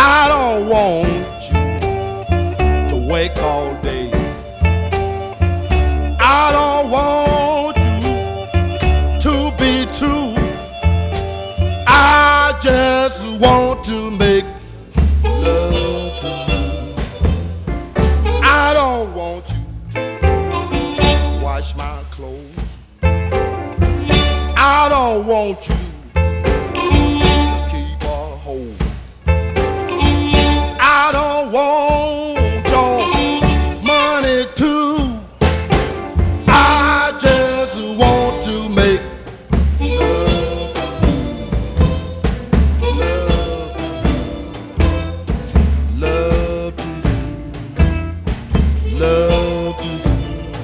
I don't want you to wake all day. I don't want you to be true. I just want to make love to you. I don't want you to wash my clothes. I don't want you to keep a hold. I don't want your money too. I just want to make love to you, love to you, love to you, love to you.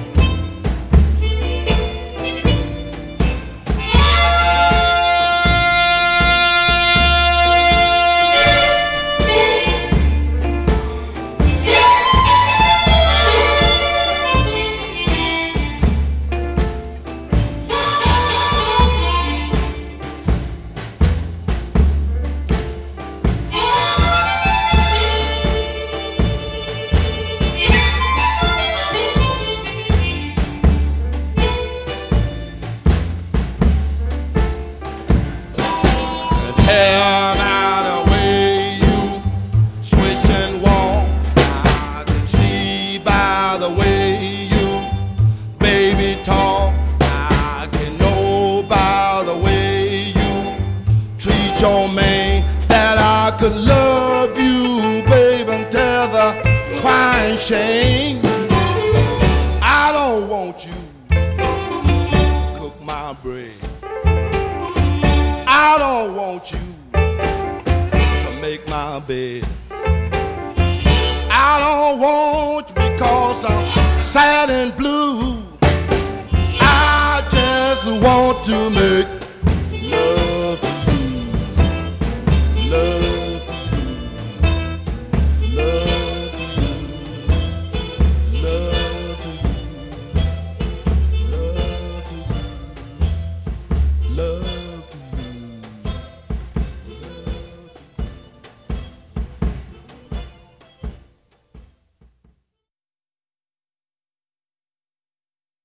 Tell by the way you switch and walk, I can see by the way you, baby, talk. I can know by the way you treat your man that I could love you, baby, until the crying shame. I don't want you to cook my bread. I don't want you to make my bed. I don't want you because I'm sad and blue. I just want to make